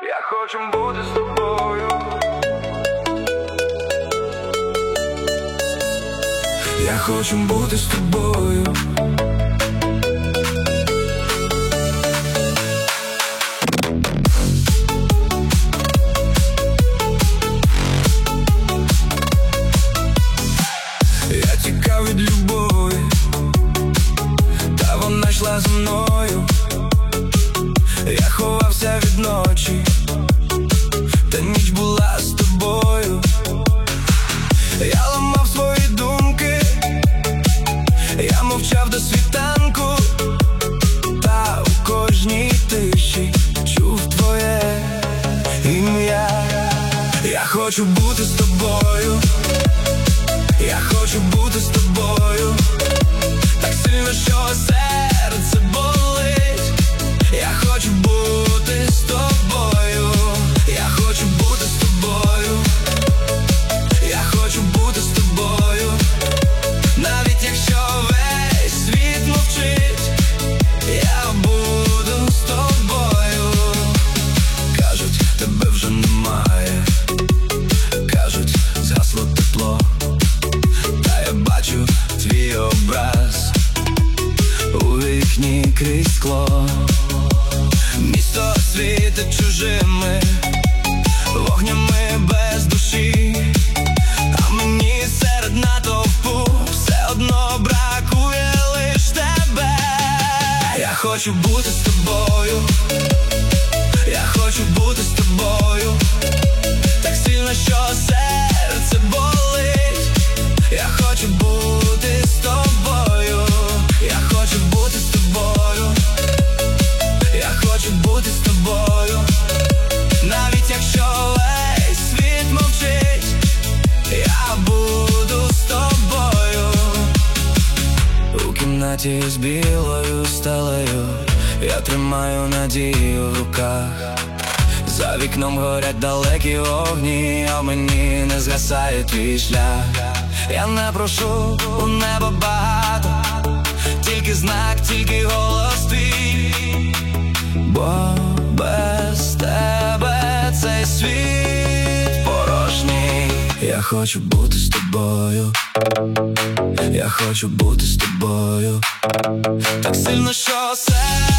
Я хочу бути з тобою. Я хочу бути з тобою. Я тікав від любові, та вона йшла за мною. Я ховався від ночі, та ніч була з тобою. Я ламав свої думки, я мовчав до світанку, та у кожній тиші чув твоє ім'я. Я хочу бути з тобою. Я хочу бути з тобою, так сильно, що серце болить. Я хочу бути з тобою. Я хочу бути з тобою. Я хочу бути з тобою. Навіть якщо весь світ мовчить, я буду з тобою. Кажуть, тебе вже немає, кажуть, згасло тепло. Бачу твій образ у вікні крізь скло. Місто світить чужими вогнями без душі, а мені серед натовпу все одно бракує лиш тебе. Я хочу бути з тобою. Я хочу бути з тобою, так сильно, що серце болить. Я хочу бути з тобою. Я хочу бути з тобою. Я хочу бути з тобою. Навіть якщо весь світ мовчить, я буду з тобою. У кімнаті з білою стелею я тримаю надію в руках. За вікном горять далекі вогні, а в мені не згасає твій шлях. Я не прошу у небо багато, тільки знак, тільки голос твій. Бо без тебе цей світ порожній. Я хочу бути з тобою. Я хочу бути з тобою, так сильно, що серце